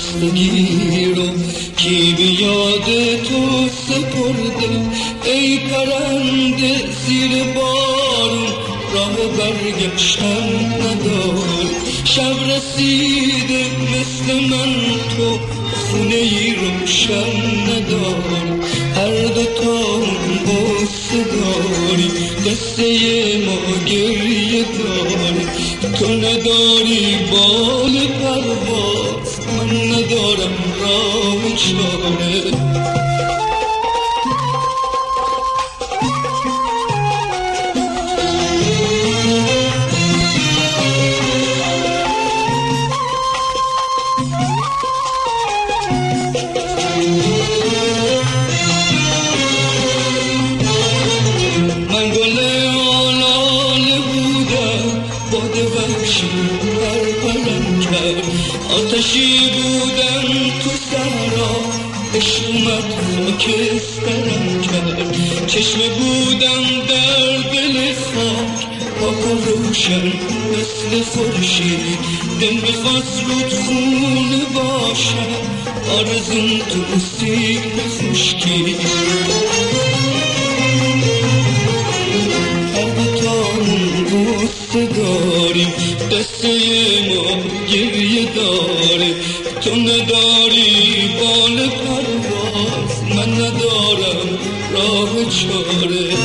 خستگی رو کی به یاد تو سپرده؟ ای پرنده زیر بارون راه برگشتن نداری. شب رسیده مثل من تو خونه ای روشن نداری. هر دوتامون غصه داری، قصه ما گریه داری. تو نداری بال پرواز، من ندارم راه چاره. من گل آلاله بودم، باد وحشی پرپرم کرد. آتشی بودم تو صحرا، عشق اومد خاکسترم کرد. چشمه بودم در دل خاک، پاک و روشن مثل خورشید. دل میخواست رود خونه باشم، آرزوم تو سیب خشکی. غصه داریم، قصه ما گریه داره. تو نداری بال پرواز، من ندارم راه چاره.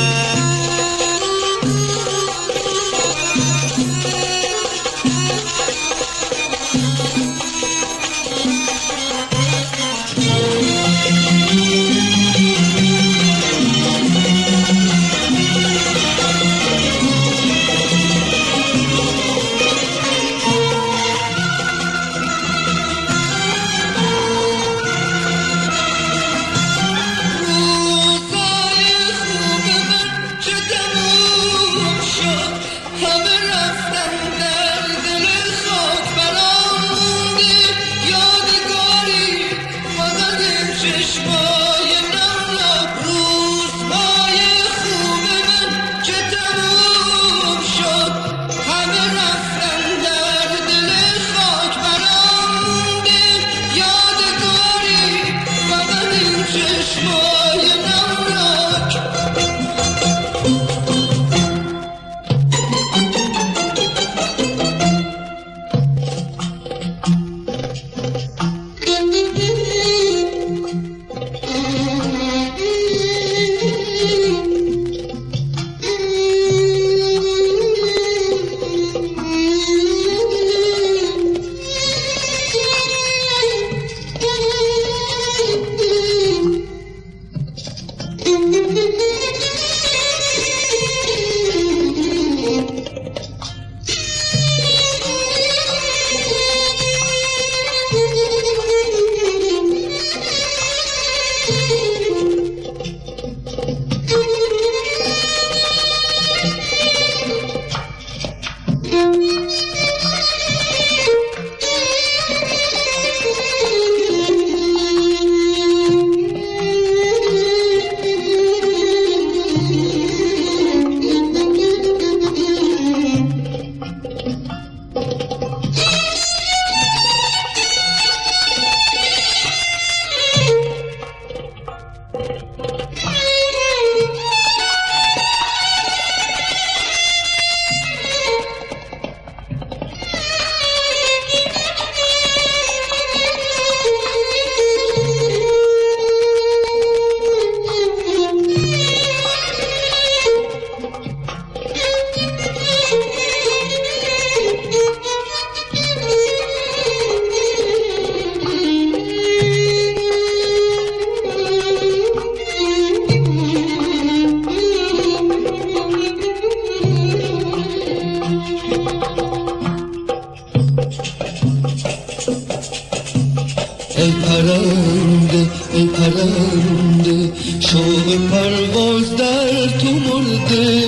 ای پرنده ای پرنده شوق پرواز در تو مرده.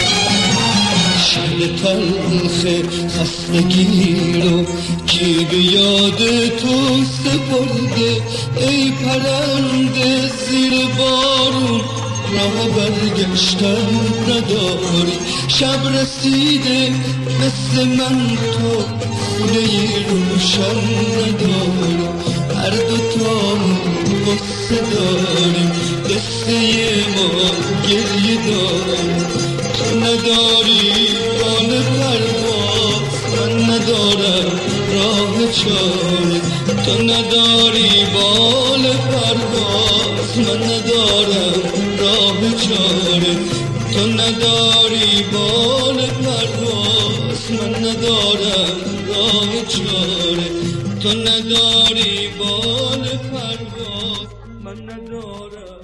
شب تلخ خستگی رو کی به یاد تو سپرده؟ ای پرنده زیر بارون راه برگشتن نداری. شب رسیده مثل من تو خونه روشن نداری. هر دوتامون قصه داریم، قصه ما گریه داریم. تو نداری بال پرواز، من ندارم راه چاره. تو نداری بال پرواز، من ندارم راه چاره. تو نداری بال پرواز، من ندارم راه چاره. تو نداری بال پرواز، من ندارم